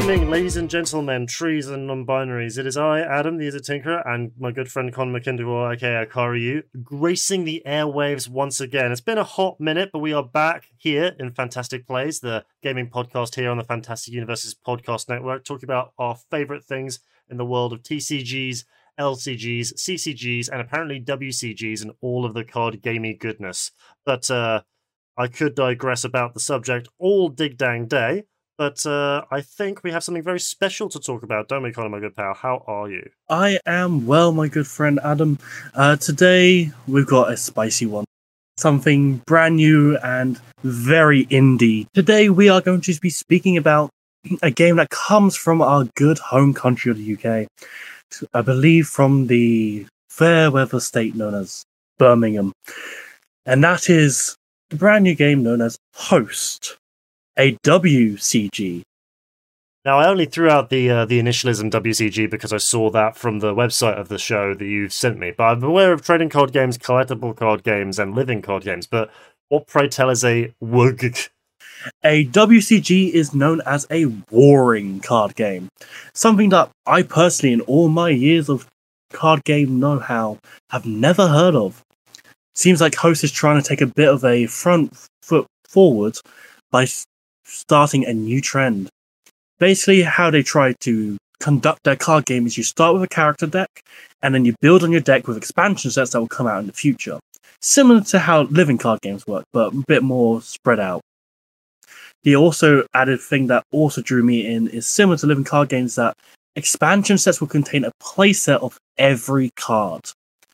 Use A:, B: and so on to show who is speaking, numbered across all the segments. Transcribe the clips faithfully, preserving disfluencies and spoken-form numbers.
A: evening, ladies and gentlemen, trees and non-binaries. It is I, Adam, the Tinkerer, and my good friend Con McKinderwall, aka Akaru, gracing the airwaves once again. It's been a hot minute, but we are back here in Fantastic Plays, the gaming podcast here on the Fantastic Universes podcast network, talking about our favourite things in the world of T C Gs, L C Gs, C C Gs, and apparently W C Gs, and all of the card gamey goodness. But uh, I could digress about the subject all dig dang day. But uh, I think we have something very special to talk about, don't we, Connor, my good pal? How are you?
B: I am well, my good friend Adam. Uh, today, we've got a spicy one. Something brand new and very indie. Today, we are going to be speaking about a game that comes from our good home country of the U K. I believe from the fair weather state known as Birmingham. And that is the brand new game known as Host. A W C G.
A: Now, I only threw out the uh, the initialism W C G because I saw that from the website of the show that you sent me. But I'm aware of trading card games, collectible card games, and living card games. But what, pray tell, is a W C G?
B: A W C G is known as a warring card game. Something that I personally, in all my years of card game know-how, have never heard of. Seems like Host is trying to take a bit of a front foot forward by starting a new trend. Basically, how they try to conduct their card game is you start with a character deck, and then you build on your deck with expansion sets that will come out in the future. Similar to how living card games work, but a bit more spread out. The also added thing that also drew me in is similar to living card games that expansion sets will contain a playset of every card.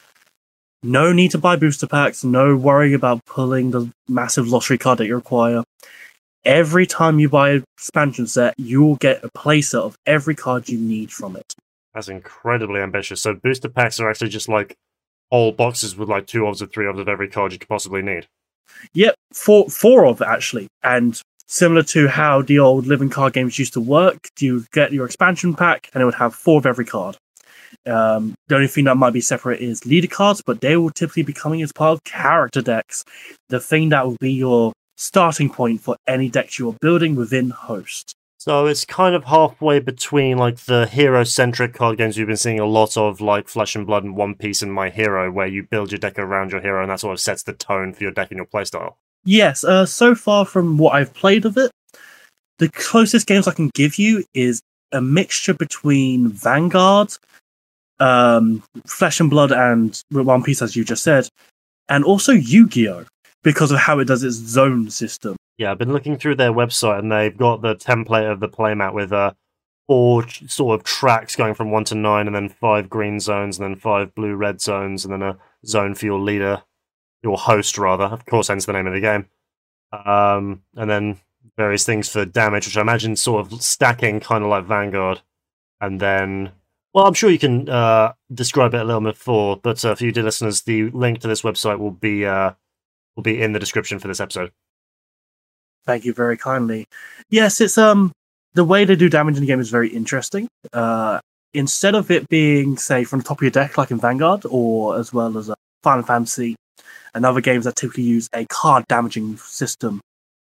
B: No need to buy booster packs, no worry about pulling the massive lottery card that you require. Every time you buy an expansion set, you will get a playset of every card you need from it.
A: That's incredibly ambitious. So booster packs are actually just like whole boxes with like two odds or three odds of every card you could possibly need.
B: Yep, four, four of it actually. And similar to how the old living card games used to work, you get your expansion pack and it would have four of every card. Um, the only thing that might be separate is leader cards, but they will typically be coming as part of character decks. The thing that will be your starting point for any decks you are building within Host.
A: So it's kind of halfway between like the hero-centric card games we've been seeing a lot of, like Flesh and Blood and One Piece and My Hero, where you build your deck around your hero and that sort of sets the tone for your deck and your playstyle.
B: Yes, uh, so far from what I've played of it, the closest games I can give you is a mixture between Vanguard, um, Flesh and Blood and One Piece, as you just said, and also Yu-Gi-Oh! Because of how it does its zone system.
A: Yeah, I've been looking through their website and they've got the template of the playmat with uh, four ch- sort of tracks going from one to nine, and then five green zones, and then five blue-red zones, and then a zone for your leader, your host rather, of course, hence the name of the game. Um, and then various things for damage, which I imagine sort of stacking, kind of like Vanguard. And then, well, I'm sure you can uh, describe it a little bit more, but uh, for you dear listeners, the link to this website will be uh, will be in the description for this episode.
B: Thank you very kindly. Yes, it's um the way they do damage in the game is very interesting. Uh, instead of it being, say, from the top of your deck, like in Vanguard, or as well as uh, Final Fantasy and other games that typically use a card damaging system,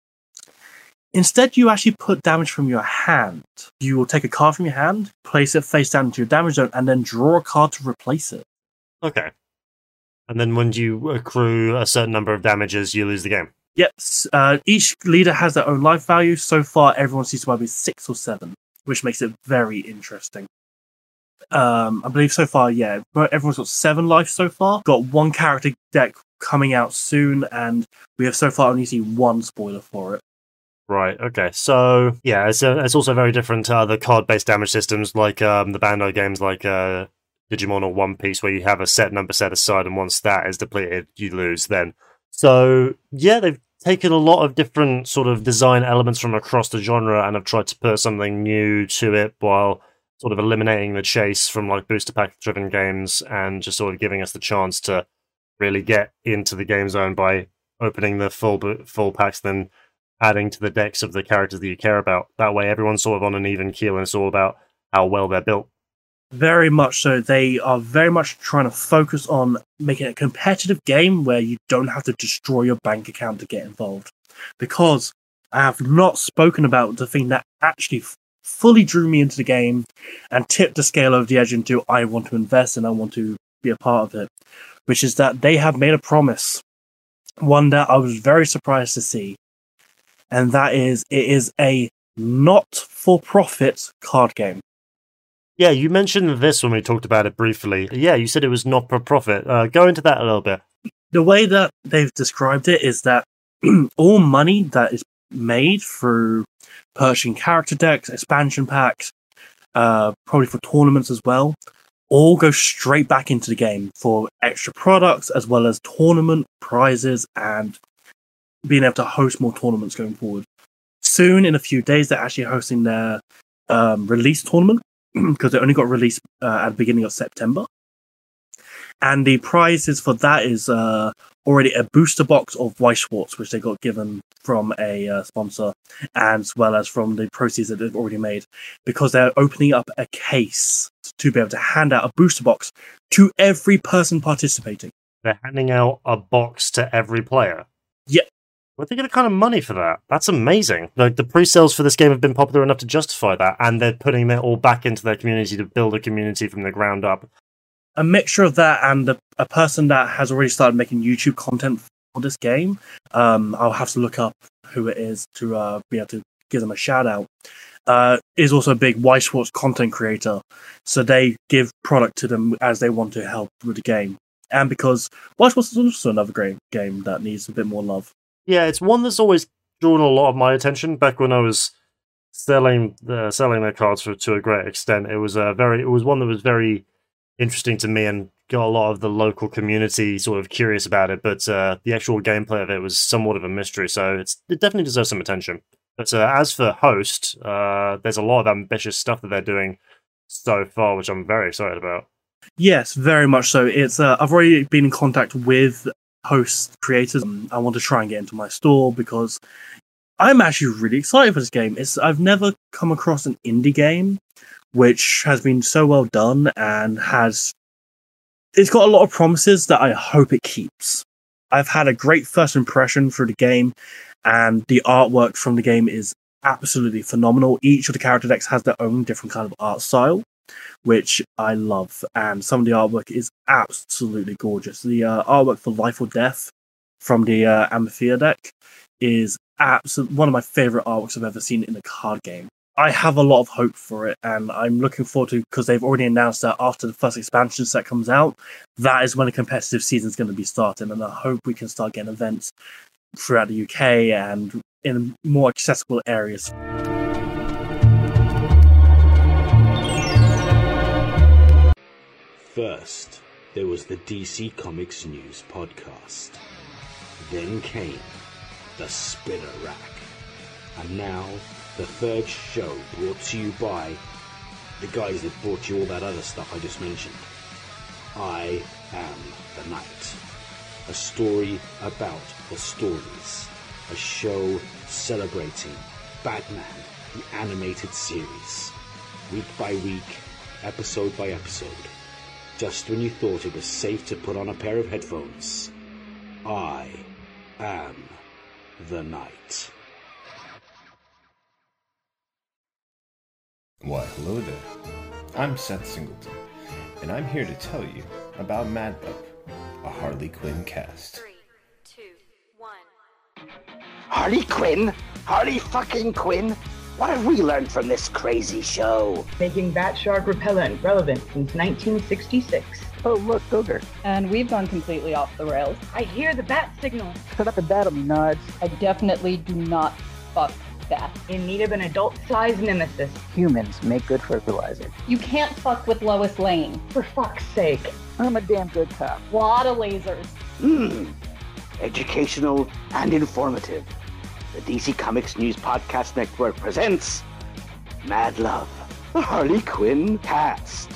B: instead you actually put damage from your hand. You will take a card from your hand, place it face down into your damage zone, and then draw a card to replace it.
A: Okay. And then when you accrue a certain number of damages, you lose the game.
B: Yes, uh, each leader has their own life value. So far, everyone seems to have six or seven, which makes it very interesting. Um, I believe so far, yeah, everyone's got seven life so far. Got one character deck coming out soon, and we have so far only seen one spoiler for it.
A: Right, okay. So, yeah, it's, uh, it's also very different to other card-based damage systems like um, the Bandai games like uh, Digimon or One Piece, where you have a set number set aside, and once that is depleted, you lose then. So, yeah, they've taken a lot of different sort of design elements from across the genre and have tried to put something new to it while sort of eliminating the chase from like booster pack driven games and just sort of giving us the chance to really get into the game zone by opening the full full packs, then adding to the decks of the characters that you care about. That way everyone's sort of on an even keel and it's all about how well they're built.
B: Very much so. They are very much trying to focus on making it a competitive game where you don't have to destroy your bank account to get involved. Because I have not spoken about the thing that actually fully drew me into the game and tipped the scale over the edge into I want to invest and I want to be a part of it, which is that they have made a promise, one that I was very surprised to see, and that is it is a not-for-profit card game.
A: Yeah, you mentioned this when we talked about it briefly. Yeah, you said it was not for profit. Uh, go into that a little bit.
B: The way that they've described it is that all money that is made through purchasing character decks, expansion packs, uh, probably for tournaments as well, all go straight back into the game for extra products as well as tournament prizes and being able to host more tournaments going forward. Soon, in a few days, they're actually hosting their um, release tournament because they only got released uh, at the beginning of September. And the prizes for that is uh, already a booster box of Weiss Schwarz, which they got given from a uh, sponsor, as well as from the proceeds that they've already made, because they're opening up a case to be able to hand out a booster box to every person participating.
A: They're handing out a box to every player?
B: Yeah.
A: Where they get the kind of money for that? That's amazing. Like, the pre-sales for this game have been popular enough to justify that, and they're putting it all back into their community to build a community from the ground up.
B: A mixture of that and a, a person that has already started making YouTube content for this game. Um, I'll have to look up who it is to uh, be able to give them a shout out. Uh, is also a big Weiss Schwarz content creator, so they give product to them as they want to help with the game. And because Weiss Schwarz is also another great game that needs a bit more love.
A: Yeah, it's one that's always drawn a lot of my attention. Back when I was selling uh, selling their cards for, to a great extent, it was a very it was one that was very interesting to me and got a lot of the local community sort of curious about it, but uh, the actual gameplay of it was somewhat of a mystery, so it's, it definitely deserves some attention. But uh, as for Host, uh, there's a lot of ambitious stuff that they're doing so far, which I'm very excited about.
B: Yes, very much so. It's uh, I've already been in contact with Host creators. I want to try and get into my store because I'm actually really excited for this game. It's I've never come across an indie game which has been so well done and has it's got a lot of promises that I hope it keeps. I've had a great first impression for the game, and the artwork from the game is absolutely phenomenal. Each of the character decks has their own different kind of art style, which I love, and some of the artwork is absolutely gorgeous. The uh, artwork for Life or Death from the uh, Amalthea deck is absolutely one of my favorite artworks I've ever seen in a card game. I have a lot of hope for it, and I'm looking forward to, because they've already announced that after the first expansion set comes out, that is when the competitive season is going to be starting, and I hope we can start getting events throughout the U K and in more accessible areas.
C: First, there was the D C Comics News podcast. Then came the Spinner Rack. And now, the third show brought to you by the guys that brought you all that other stuff I just mentioned. I Am the Night. A story about the stories. A show celebrating Batman, the animated series. Week by week, episode by episode. Just when you thought it was safe to put on a pair of headphones, I am the Night.
D: Why, hello there. I'm Seth Singleton, and I'm here to tell you about Mad Bub, a Harley Quinn cast.
E: Three, two, one.
F: Harley Quinn? Harley fucking Quinn? What have we learned from this crazy show?
G: Making bat shark repellent relevant since nineteen sixty-six.
F: Oh, look, Ogre.
H: And we've gone completely off the rails.
G: I hear the bat signal.
F: Shut up and battle me, Nods.
H: I definitely do not fuck that.
G: In need of an adult-sized nemesis.
F: Humans make good fertilizer.
H: You can't fuck with Lois Lane.
G: For fuck's sake.
F: I'm a damn good cop.
H: Lot of lasers.
F: Hmm. Educational and informative. The D C Comics News Podcast Network presents Mad Love, the Harley Quinn cast.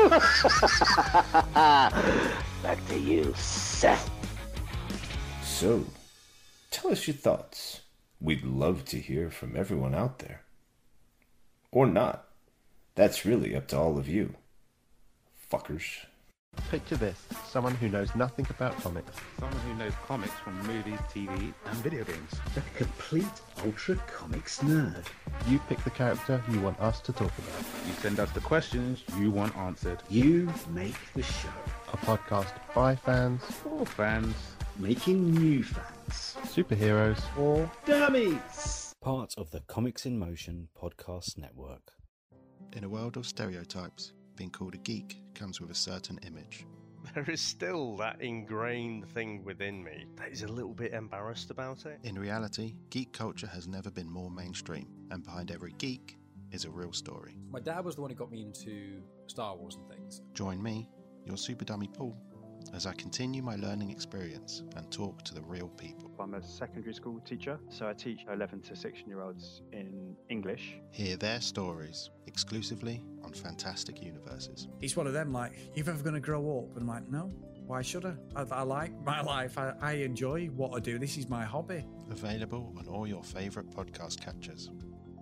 F: Back to you, Seth.
D: So, tell us your thoughts. We'd love to hear from everyone out there. Or not. That's really up to all of you. Fuckers.
I: Picture this, someone who knows nothing about comics.
J: Someone who knows comics from movies, T V, and video games.
F: A complete ultra comics nerd.
I: You pick the character you want us to talk about.
J: You send us the questions you want answered.
F: You make the show.
I: A podcast by fans,
J: For fans.
F: Making new fans.
I: superheroes,
F: For dummies.
C: Part of the Comics in Motion podcast network.
K: In a world of stereotypes, being called a geek comes with a certain image.
L: There is still that ingrained thing within me that is a little bit embarrassed about it.
K: In reality, geek culture has never been more mainstream, and behind every geek is a real story.
M: My dad was the one who got me into Star Wars and things.
K: Join me, your super dummy Paul, as I continue my learning experience and talk to the real people.
N: I'm a secondary school teacher, so I teach eleven to sixteen year olds in English.
K: Hear their stories exclusively on Fantastic Universes.
O: It's one of them, like, you're ever going to grow up? And I'm like, no, why should I? I, I like my life. I, I enjoy what I do. This is my hobby.
K: Available on all your favourite podcast catchers.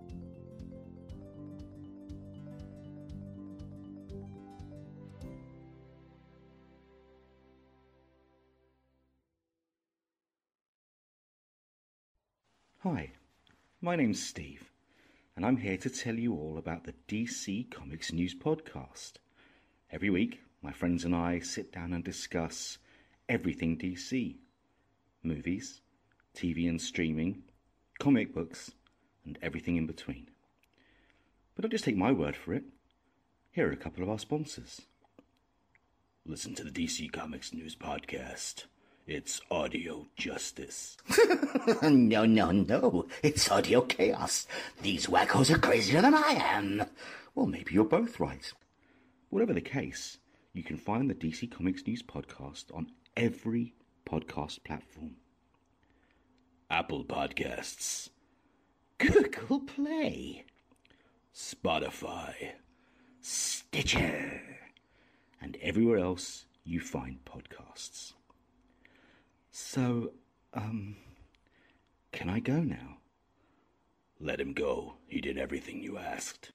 C: Hi, my name's Steve, and I'm here to tell you all about the D C Comics News Podcast. Every week, my friends and I sit down and discuss everything D C. Movies, T V and streaming, comic books, and everything in between. But don't just take my word for it. Here are a couple of our sponsors. Listen to the D C Comics News Podcast. It's audio justice.
F: No, no, no. It's audio chaos. These wackos are crazier than I am.
C: Well, maybe you're both right. Whatever the case, you can find the D C Comics News Podcast on every podcast platform. Apple Podcasts,
F: Google Play,
C: Spotify, Stitcher, and everywhere else you find podcasts. So, um, can I go now? Let him go. He did everything you asked.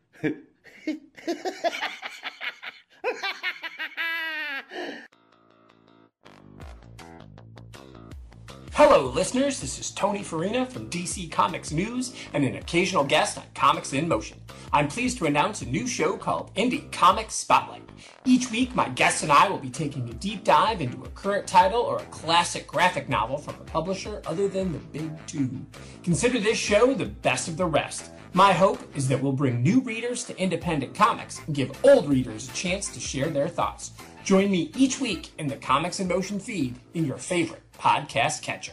P: Hello, listeners. This is Tony Farina from D C Comics News and an occasional guest on Comics in Motion. I'm pleased to announce a new show called Indie Comics Spotlight. Each week, my guests and I will be taking a deep dive into a current title or a classic graphic novel from a publisher other than the big two. Consider this show the best of the rest. My hope is that we'll bring new readers to independent comics and give old readers a chance to share their thoughts. Join me each week in the Comics in Motion feed in your favorite podcast catcher.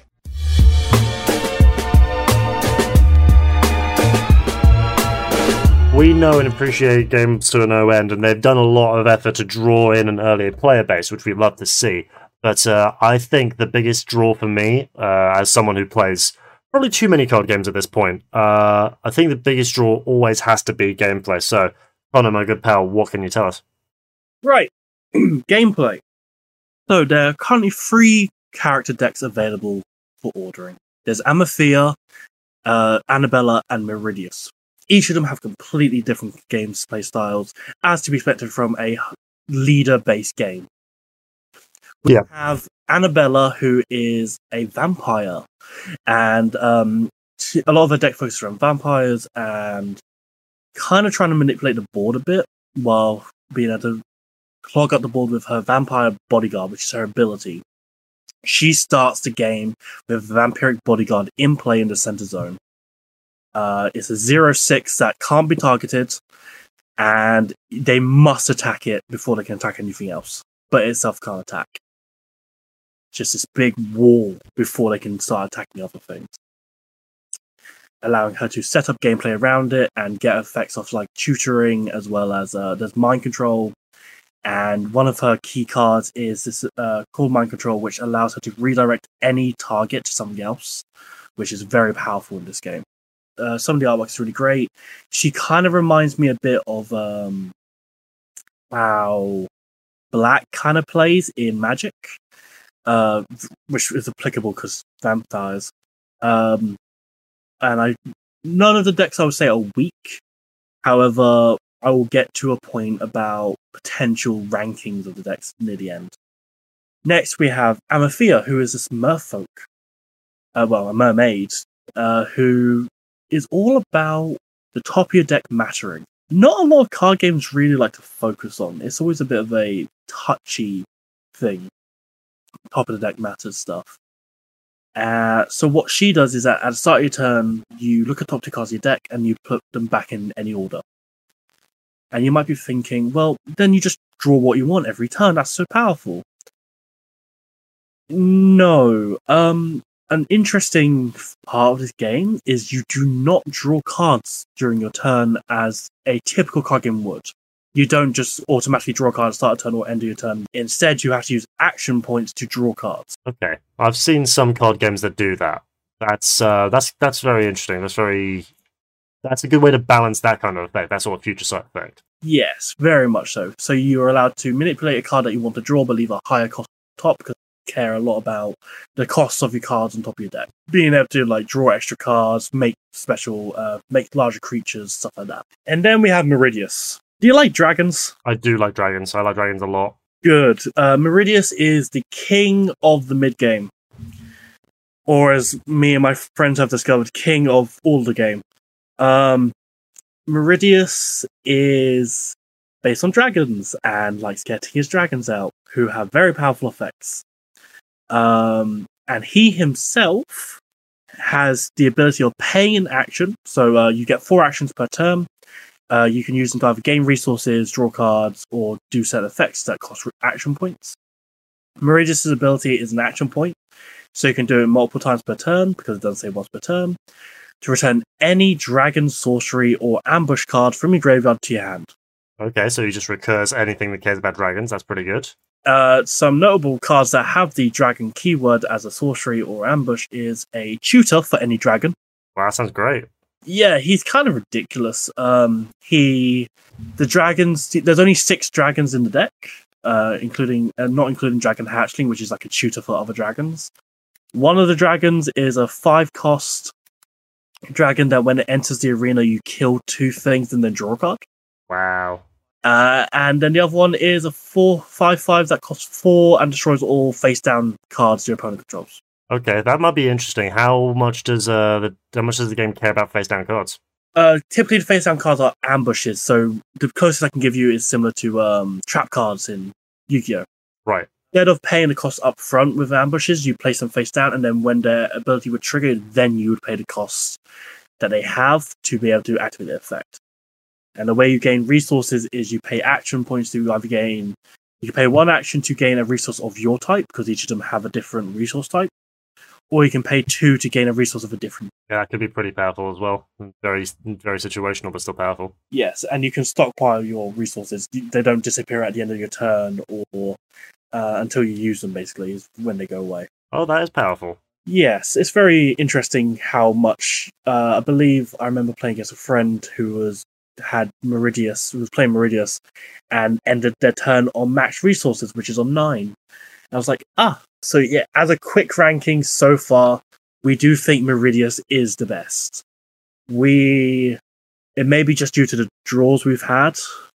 A: We know and appreciate games to no end, and they've done a lot of effort to draw in an earlier player base, which we love to see. But uh, I think the biggest draw for me, uh, as someone who plays probably too many card games at this point, uh, I think the biggest draw always has to be gameplay. So, Connor, my good pal, what can you tell us?
B: Right. Gameplay. So there are currently three character decks available for ordering. There's Amathea, uh, Annabella, and Meridius. Each of them have completely different gameplay styles, as to be expected from a leader-based game. We
A: yeah.
B: have Annabella, who is a vampire, and um, a lot of her deck focuses on vampires and kind of trying to manipulate the board a bit while being able to clog up the board with her vampire bodyguard, which is her ability. She starts the game with Vampiric Bodyguard in play in the center zone. Uh, it's a zero six that can't be targeted, and they must attack it before they can attack anything else. But itself can't attack. Just this big wall before they can start attacking other things. Allowing her to set up gameplay around it and get effects of like tutoring, as well as uh, there's mind control. And one of her key cards is this uh, called Mind Control, which allows her to redirect any target to something else, which is very powerful in this game. Uh, some of the artwork is really great. She kind of reminds me a bit of um, how Black kind of plays in Magic, uh, which is applicable because vampires. Um, and I, none of the decks I would say are weak. However, I will get to a point about potential rankings of the decks near the end. Next, we have Amathea, who is this merfolk. Uh, well, a mermaid, uh, who is all about the top of your deck mattering. Not a lot of card games really like to focus on. It's always a bit of a touchy thing. Top of the deck matters stuff. Uh, so what she does is that at the start of your turn, you look at top two cards of your deck and you put them back in any order. And you might be thinking, well, then you just draw what you want every turn. That's so powerful. No. Um, an interesting part of this game is you do not draw cards during your turn as a typical card game would. You don't just automatically draw a card at the start of turn or end of your turn. Instead, you have to use action points to draw cards.
A: Okay, I've seen some card games that do that. That's uh, that's that's very interesting. That's very that's a good way to balance that kind of effect. That sort of future sight effect.
B: Yes, very much so. So you're allowed to manipulate a card that you want to draw, but leave a higher cost on top because you care a lot about the costs of your cards on top of your deck. Being able to like draw extra cards, make special, uh, make larger creatures, stuff like that. And then we have Meridius. Do you like dragons?
A: I do like dragons. I like dragons a lot.
B: Good. Uh, Meridius is the king of the mid game. Or as me and my friends have discovered, king of all the game. Um, Meridius is based on dragons and likes getting his dragons out, who have very powerful effects. Um, and he himself has the ability of paying an action. So uh, you get four actions per turn. Uh, you can use them to either gain resources, draw cards, or do certain effects that cost action points. Meridius' ability is an action point, so you can do it multiple times per turn, because it doesn't say once per turn, to return any dragon, sorcery, or ambush card from your graveyard to your hand.
A: Okay, so he just recurs anything that cares about dragons. That's pretty good.
B: Uh, some notable cards that have the dragon keyword as a sorcery or ambush is a tutor for any dragon.
A: Wow, that sounds great.
B: Yeah, he's kind of ridiculous. Um, he, the dragons. There's only six dragons in the deck, uh, including uh, not including Dragon Hatchling, which is like a tutor for other dragons. One of the dragons is a five-cost dragon that, when it enters the arena, you kill two things and then draw a card.
A: Wow.
B: Uh, and then the other one is a four five five that costs four and destroys all face-down cards your opponent controls.
A: Okay, that might be interesting. How much does uh the how much does the game care about face down cards?
B: Uh, typically the face down cards are ambushes, so the closest I can give you is similar to um trap cards in Yu-Gi-Oh.
A: Right.
B: Instead of paying the cost up front with ambushes, you place them face down, and then when their ability would trigger, then you would pay the costs that they have to be able to activate the effect. And the way you gain resources is you pay action points to either gain. You can pay one action to gain a resource of your type, because each of them have a different resource type. Or you can pay two to gain a resource of a different.
A: Yeah, that could be pretty powerful as well. Very, very situational, but still powerful.
B: Yes, and you can stockpile your resources. They don't disappear at the end of your turn, or uh, until you use them. Basically, is when they go away.
A: Oh, that is powerful.
B: Yes, it's very interesting how much. Uh, I believe I remember playing against a friend who was had Meridius, who was playing Meridius, and ended their turn on max resources, which is on nine. I was like, ah, so yeah, as a quick ranking so far, we do think Meridius is the best. We, it may be just due to the draws we've had,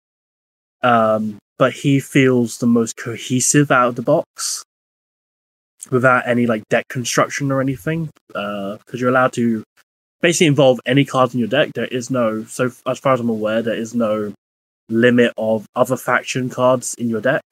B: um, but he feels the most cohesive out of the box, without any like deck construction or anything, because uh, you're allowed to basically involve any cards in your deck. There is no, so as far as I'm aware, there is no limit of other faction cards in your deck.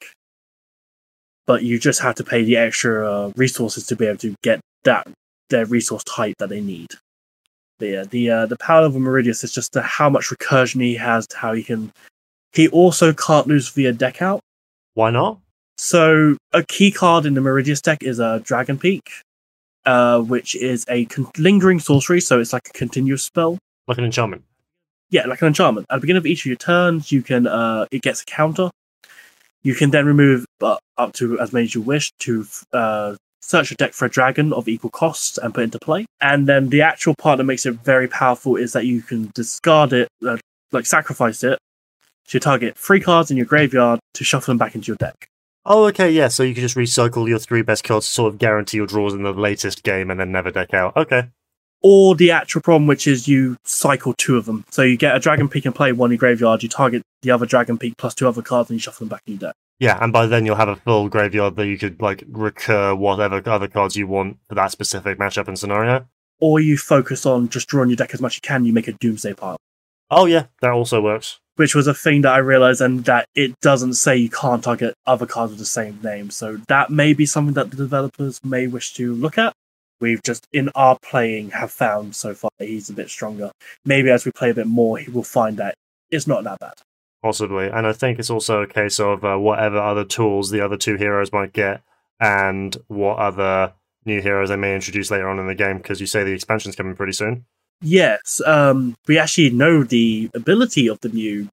B: But you just have to pay the extra uh, resources to be able to get that their resource type that they need. But yeah, the uh, the power of Meridius is just the, how much recursion he has, to how he can. He also can't lose via deck out.
A: Why not?
B: So a key card in the Meridius deck is a Dragon Peak, uh, which is a con- lingering sorcery. So it's like a continuous spell,
A: like an enchantment.
B: Yeah, like an enchantment. At the beginning of each of your turns, you can uh, it gets a counter. You can then remove uh, up to as many as you wish to uh, search your deck for a dragon of equal cost and put it into play. And then the actual part that makes it very powerful is that you can discard it, uh, like sacrifice it, to target three cards in your graveyard to shuffle them back into your deck.
A: Oh, okay, yeah, so you can just recycle your three best cards to sort of guarantee your draws in the latest game and then never deck out. Okay.
B: or the actual problem, which is you cycle two of them. So you get a Dragon Peak and play one in your graveyard, you target the other Dragon Peak plus two other cards, and you shuffle them back in your deck.
A: Yeah, and by then you'll have a full graveyard that you could like recur whatever other cards you want for that specific matchup and scenario.
B: Or you focus on just drawing your deck as much as you can, you make a Doomsday pile.
A: Oh yeah, that also works.
B: Which was a thing that I realized, and that it doesn't say you can't target other cards with the same name. So that may be something that the developers may wish to look at. We've just, in our playing, have found so far that he's a bit stronger. Maybe as we play a bit more, he will find that it's not that bad.
A: Possibly. And I think it's also a case of uh, whatever other tools the other two heroes might get, and what other new heroes they may introduce later on in the game, because you say the expansion's coming pretty soon.
B: Yes, um, we actually know the ability of the new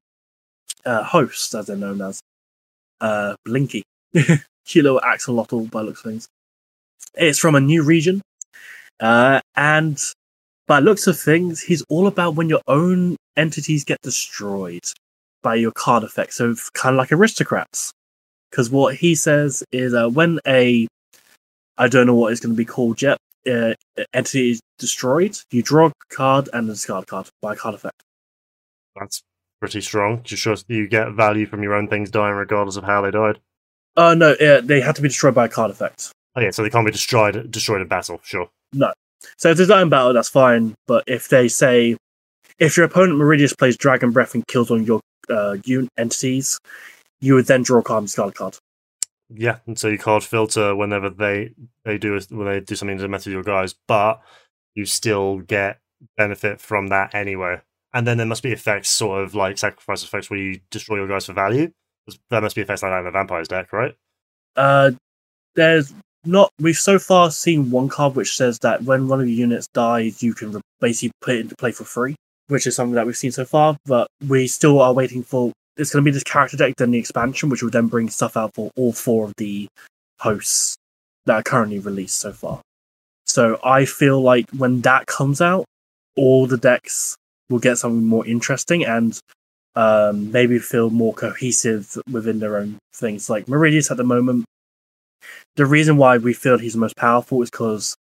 B: uh, host, as they're known as. Uh, Blinky. Cute little axolotl by looks of things. It's from a new region. Uh, and by looks of things, he's all about when your own entities get destroyed by your card effect. So kind of like aristocrats. Because what he says is uh, when a, I don't know what it's going to be called yet, uh, entity is destroyed, you draw a card and discard a card by a card effect.
A: That's pretty strong. Just shows you get value from your own things dying regardless of how they died.
B: Uh, no, uh, they had to be destroyed by a card effect.
A: Oh yeah, so they can't be destroyed destroyed in battle, sure.
B: No. So if they die in battle, that's fine. But if they say, if your opponent Meridius plays Dragon Breath and kills on your uh, unit entities, you would then draw a card and discard a card.
A: Yeah, and so you card filter whenever they they do when they do something to mess with your guys, but you still get benefit from that anyway. And then there must be effects, sort of like sacrifice effects, where you destroy your guys for value. There must be effects like that in the Vampires deck, right?
B: Uh, there's not. We've so far seen one card which says that when one of your units dies, you can basically put it into play for free, which is something that we've seen so far. But we still are waiting for. It's going to be this character deck, then the expansion, which will then bring stuff out for all four of the hosts that are currently released so far. So I feel like when that comes out, all the decks will get something more interesting and um, maybe feel more cohesive within their own things. Like Meridius at the moment, the reason why we feel he's the most powerful is because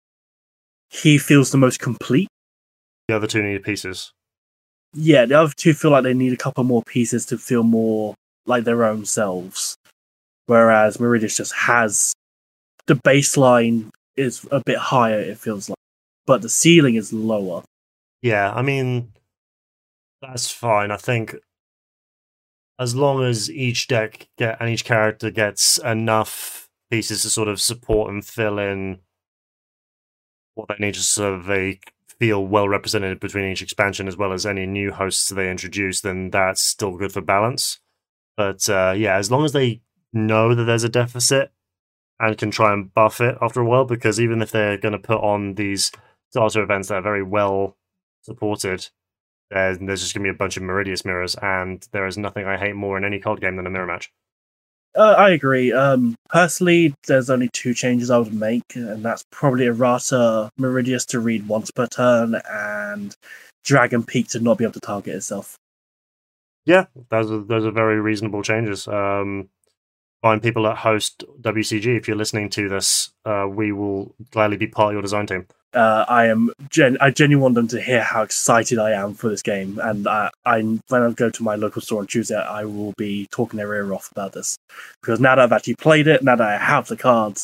B: he feels the most complete.
A: The other two need pieces.
B: Yeah, the other two feel like they need a couple more pieces to feel more like their own selves. Whereas Meridius just has the baseline is a bit higher, it feels like. But the ceiling is lower.
A: Yeah, I mean, that's fine. I think as long as each deck get and each character gets enough pieces to sort of support and fill in what they need to sort of they feel well represented between each expansion as well as any new hosts they introduce, then that's still good for balance. But uh, yeah, as long as they know that there's a deficit and can try and buff it after a while, because even if they're going to put on these starter events that are very well supported, there's, there's just going to be a bunch of Meridius mirrors, and there is nothing I hate more in any card game than a mirror match.
B: Uh, I agree. Um, personally, there's only two changes I would make, and that's probably errata Meridius to read once per turn, and Dragon Peak to not be able to target itself.
A: Yeah, those are those are very reasonable changes. Um, find people at host W C G if you're listening to this. Uh, we will gladly be part of your design team.
B: Uh, I am. Gen- I genuinely want them to hear how excited I am for this game, and I, I, when I go to my local store on Tuesday, I will be talking their ear off about this because now that I've actually played it, now that I have the cards,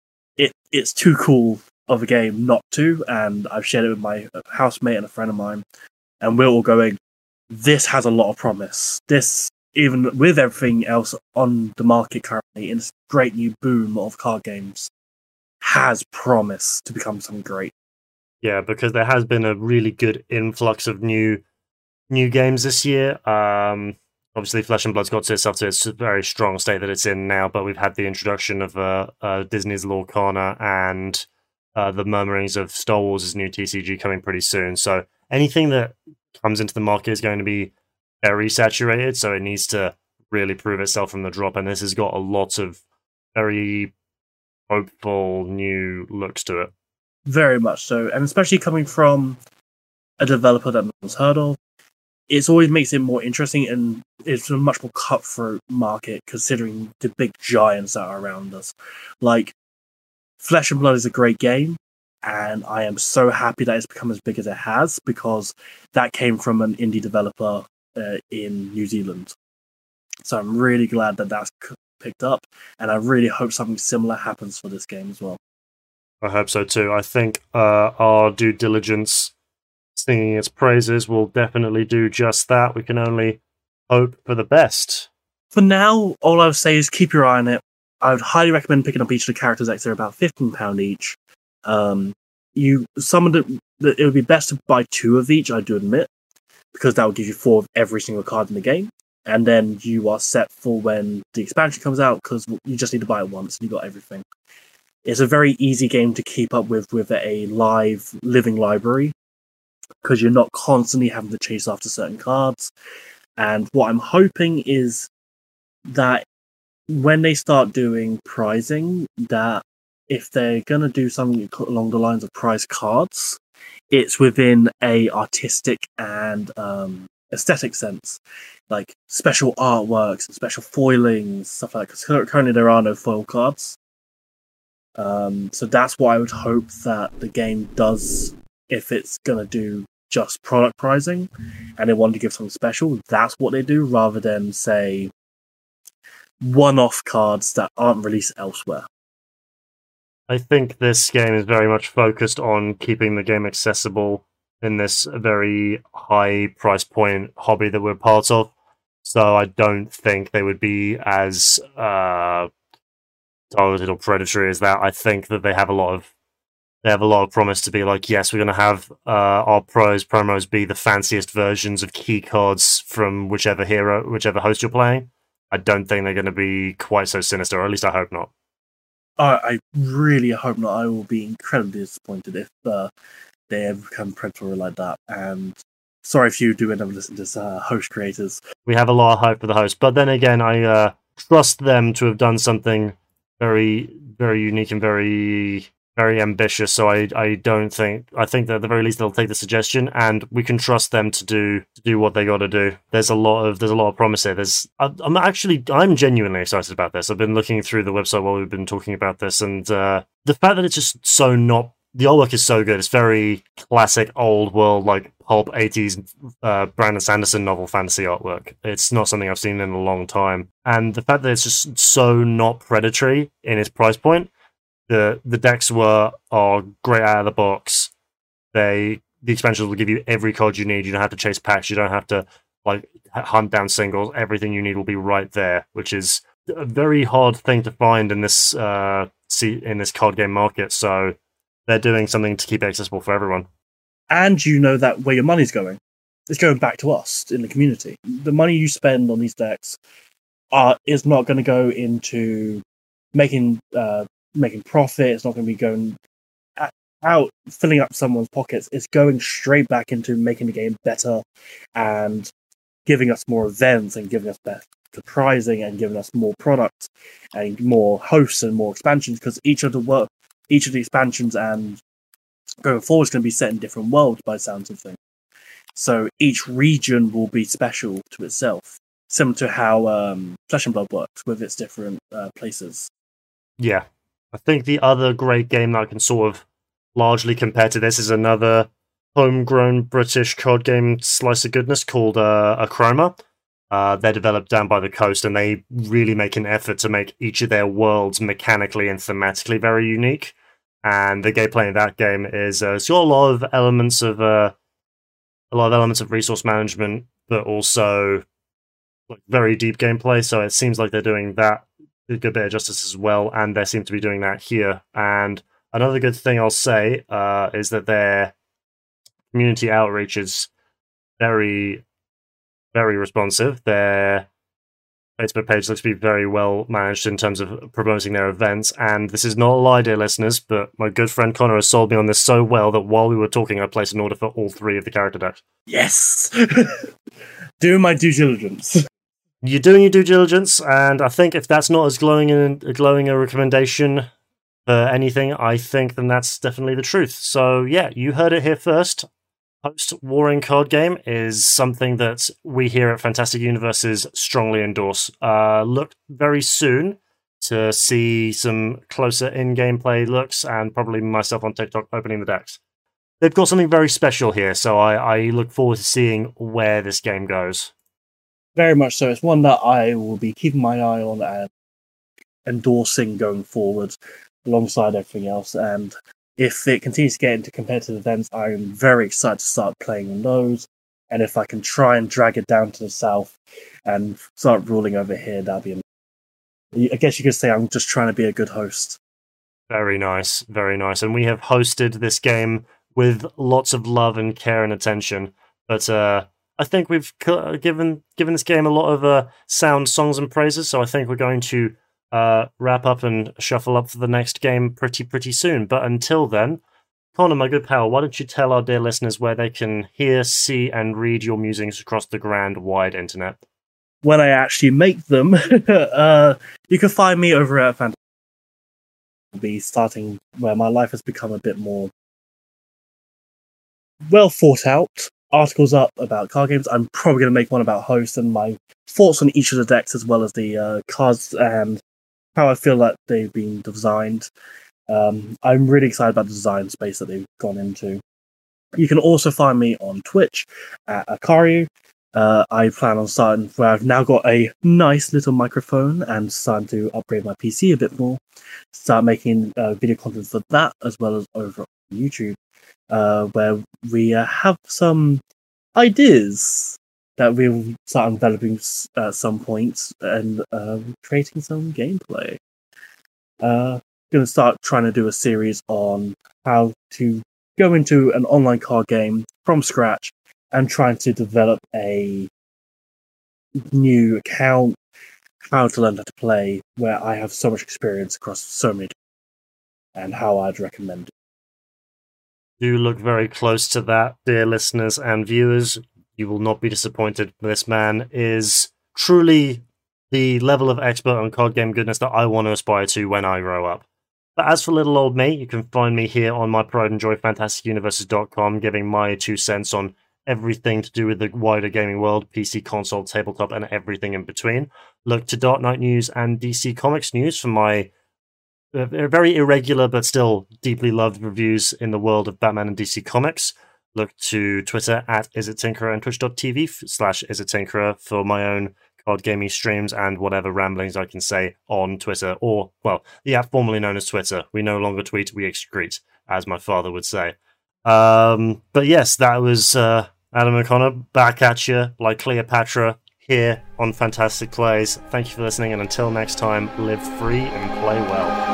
B: it it's too cool of a game not to, and I've shared it with my housemate and a friend of mine, and we're all going, this has a lot of promise. This, even with everything else on the market currently, in this great new boom of card games, has promise to become something great.
A: Yeah, because there has been a really good influx of new new games this year. Um, obviously, Flesh and Blood's got to itself to its very strong state that it's in now, but we've had the introduction of uh, uh, Disney's Lorcana and uh, the murmurings of Star Wars' new T C G coming pretty soon. So anything that comes into the market is going to be very saturated, so it needs to really prove itself from the drop, and this has got a lot of very hopeful new looks to it.
B: Very much so, and especially coming from a developer that no one's heard of, it always makes it more interesting, and it's a much more cutthroat market considering the big giants that are around us. Like, Flesh and Blood is a great game, and I am so happy that it's become as big as it has, because that came from an indie developer uh, in New Zealand. So I'm really glad that that's c- picked up, and I really hope something similar happens for this game as well.
A: I hope so too. I think uh, our due diligence singing its praises will definitely do just that. We can only hope for the best.
B: For now, all I would say is keep your eye on it. I would highly recommend picking up each of the character decks. They're about fifteen pounds each. Um, you some of the, the it would be best to buy two of each, I do admit, because that will give you four of every single card in the game, and then you are set for when the expansion comes out, because you just need to buy it once and you got everything. It's a very easy game to keep up with with a live living library, because you're not constantly having to chase after certain cards. And what I'm hoping is that when they start doing prizing, that if they're going to do something along the lines of prize cards, it's within a artistic and um, aesthetic sense, like special artworks and special foilings, stuff like that, because currently there are no foil cards. Um, so that's what I would hope that the game does. If it's going to do just product prizing and they want to give something special, that's what they do, rather than, say, one-off cards that aren't released elsewhere.
A: I think this game is very much focused on keeping the game accessible in this very high price point hobby that we're part of. So I don't think they would be as uh, targeted or predatory as that. I think that they have a lot of they have a lot of promise to be like, yes, we're going to have uh, our pros promos be the fanciest versions of key cards from whichever hero, whichever host you're playing. I don't think they're going to be quite so sinister, or at least I hope not.
B: I, I really hope not. I will be incredibly disappointed if uh, they ever become predatory like that. And sorry if you do end up listening to this, uh, host creators.
A: We have a lot of hope for the host, but then again, I uh, trust them to have done something very, very unique and very, very ambitious. So I, I don't think I think that at the very least they'll take the suggestion, and we can trust them to do to do what they got to do. There's a lot of there's a lot of promise here. There's I'm actually I'm genuinely excited about this. I've been looking through the website while we've been talking about this, and uh, the fact that it's just so not the artwork is so good. It's very classic old world, like pulp eighties uh, Brandon Sanderson novel fantasy artwork. It's not something I've seen in a long time, and the fact that it's just so not predatory in its price point. The the decks were are great out of the box. They the expansions will give you every card you need. You don't have to chase packs. You don't have to like hunt down singles. Everything you need will be right there, which is a very hard thing to find in this uh see in this card game market. So they're doing something to keep it accessible for everyone.
B: And you know that where your money's going. It's going back to us in the community. The money you spend on these decks are is not going to go into making uh making profit. It's not going to be going out filling up someone's pockets. It's going straight back into making the game better and giving us more events and giving us better prizing and giving us more products and more hosts and more expansions, because each of the work each of the expansions and going forward is going to be set in different worlds by the sounds of things. So each region will be special to itself, similar to how um, Flesh and Blood works with its different uh, places.
A: Yeah. I think the other great game that I can sort of largely compare to this is another homegrown British card game slice of goodness called uh, Achroma. Uh, they're developed down by the coast, and they really make an effort to make each of their worlds mechanically and thematically very unique. And the gameplay in that game is uh, it's got a lot of elements of uh, a lot of elements of resource management, but also like very deep gameplay. So it seems like they're doing that a good bit of justice as well, and they seem to be doing that here. And another good thing I'll say uh, is that their community outreach is very, very responsive. Their Facebook page looks to be very well managed in terms of promoting their events, and this is not a lie, dear listeners, but my good friend Connor has sold me on this so well that while we were talking, I placed an order for all three of the character decks.
B: Yes! Do my due diligence.
A: You're doing your due diligence, and I think if that's not as glowing a, glowing a recommendation for anything, I think then that's definitely the truth. So yeah, you heard it here first. Post Warring card game is something that we here at Fantastic Universes strongly endorse. Uh, look very soon to see some closer in-game play looks, and probably myself on TikTok opening the decks. They've got something very special here, so I, I look forward to seeing where this game goes.
B: Very much so. It's one that I will be keeping my eye on and endorsing going forward alongside everything else. And if it continues to get into competitive events, I'm very excited to start playing in those. And if I can try and drag it down to the south and start ruling over here, that'd be amazing. I guess you could say I'm just trying to be a good host.
A: Very nice, very nice. And we have hosted this game with lots of love and care and attention. But uh, I think we've given given this game a lot of uh, sound songs and praises, so I think we're going to uh, wrap up and shuffle up for the next game pretty, pretty soon. But until then, Connor, my good pal, why don't you tell our dear listeners where they can hear, see, and read your musings across the grand, wide internet?
B: When I actually make them, uh, you can find me over at Fantasy. I'll be starting where my life has become a bit more well thought out. Articles up about card games. I'm probably going to make one about hosts and my thoughts on each of the decks, as well as the uh, cards and how I feel that they've been designed. Um, I'm really excited about the design space that they've gone into. You can also find me on Twitch at Akaru. Uh, I plan on starting where I've now got a nice little microphone and starting to upgrade my P C a bit more. Start making uh, video content for that, as well as over on YouTube, uh, where we uh, have some ideas that we'll start developing at some point and uh, creating some gameplay. Uh, going to start trying to do a series on how to go into an online card game from scratch and trying to develop a new account, how to learn how to play, where I have so much experience across so many, and how I'd recommend it.
A: Do look very close to that, dear listeners and viewers. You will not be disappointed. This man is truly the level of expert on card game goodness that I want to aspire to when I grow up. But as for little old me, you can find me here on my Pride and Joy Fantastic Universes dot com, giving my two cents on everything to do with the wider gaming world, P C, console, tabletop, and everything in between. Look to Dark Knight News and D C Comics News for my uh, very irregular but still deeply loved reviews in the world of Batman and D C Comics. Look to Twitter at isittinkerer and twitch dot t v slash isittinkerer for my own card gaming streams and whatever ramblings I can say on Twitter, or, well, the app formerly known as Twitter. We no longer tweet, we excrete, as my father would say. Um, but yes, that was uh, Adam O'Connor back at you like Cleopatra here on Fantastic Plays. Thank you for listening, and until next time, live free and play well.